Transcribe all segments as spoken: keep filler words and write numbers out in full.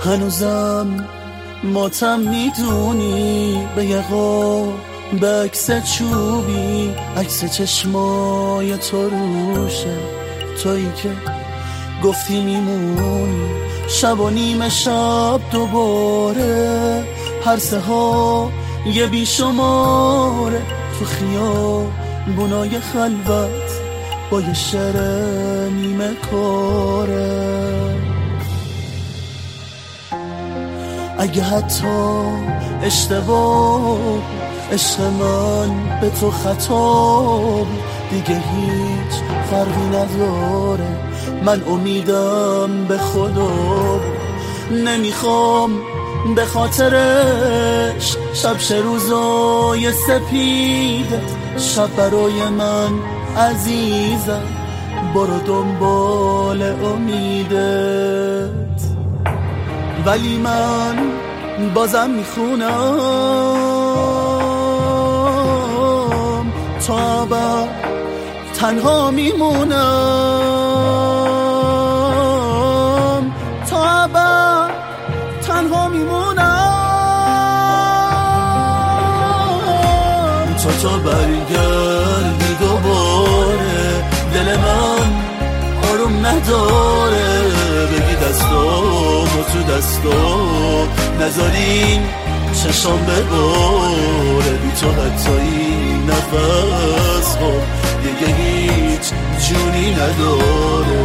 هنوزم ماتم میدونی به یقا به عکس چوبی، عکس چشمای تو روشه، تویی که گفتی میمونی شب و نیمه شب دوباره، پرسه ها یه بیشماره تو خیابونای خلوت با یه شعر نیمه کاره. اگه حتی اشتباه عشق من به تو خطا دیگه هیچ فرقی نداره، من امیدم به خدا، نمیخوام به خاطرش شب شه روزای سپیده، شب برای من عزیزم برو دنبال امیدت. ولی من بازم میخونم تا ابد تنها میمونم، تا ابد تنها میمونم، تا تا برگردی دوباره دل من آروم نداره، بگی دستامو تو دستام نذارین چشام بباره، بی تو حتی این نفس ها دیگه هیچ جونی نداره،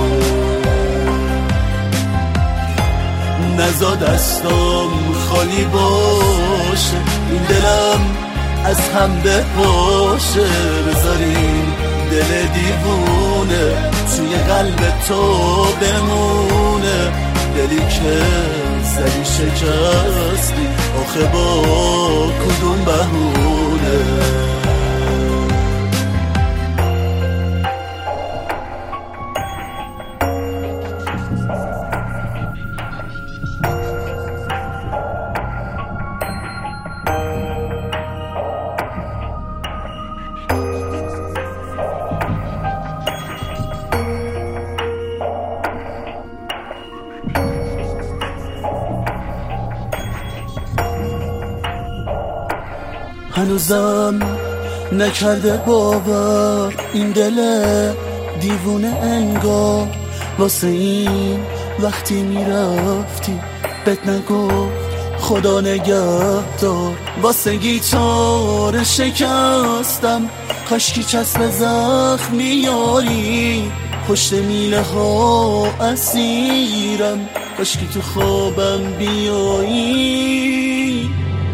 نزا دستام خالی باشه این دلم از هم بپاشه، بذارین دل دیوونه توی قلب تو بمونه، دلی که زدی شکستی آخه با کدوم بهونه. هنوزم نکرده باور این دل دیوونه انگار، واسه این وقتی میرفتی بهت نگفت خدا نگهدار، واسه گیتار شکستم کاشکی چسب زخم میاری، پشت میله ها اسیرم کاشکی تو خوابم بیایی.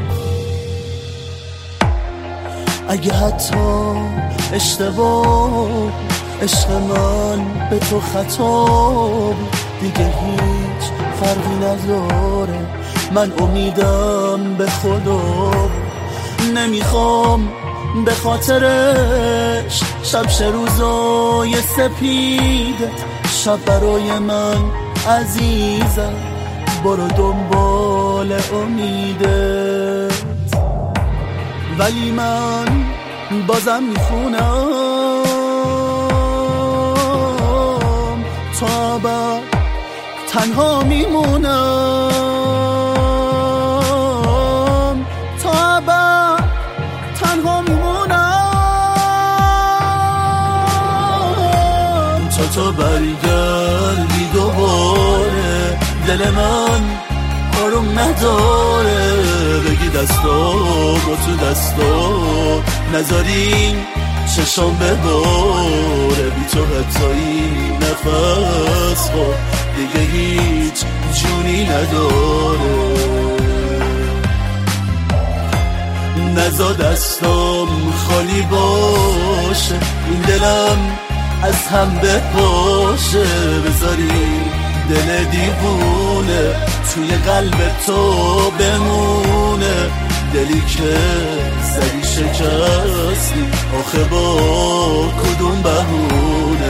اگه حتی اشتباه عشق من به تو خطا دیگه هیچ فرقی نداره، من امیدم به خدا، نمیخوام به خاطرش شب شه روزای سپیده، شب برای من عزیزم برو دنبال امیدت. ولی من بازم میخونم تا ابد تنها میمونم، تا ابد تنها میمونم، تا تا برگردی دوباره دل من آروم نداره، بگی دستامو تو دستام نذارین چشام بباره، بی تو حتی این نفس ها دیگه هیچ جونی نداره، نزا دستام خالی باشه این دلم از هم بپاشه، بذاری دل دیوونه توی قلب تو بمونه، دلی که زدی شکستی آخه با کدوم بهونه.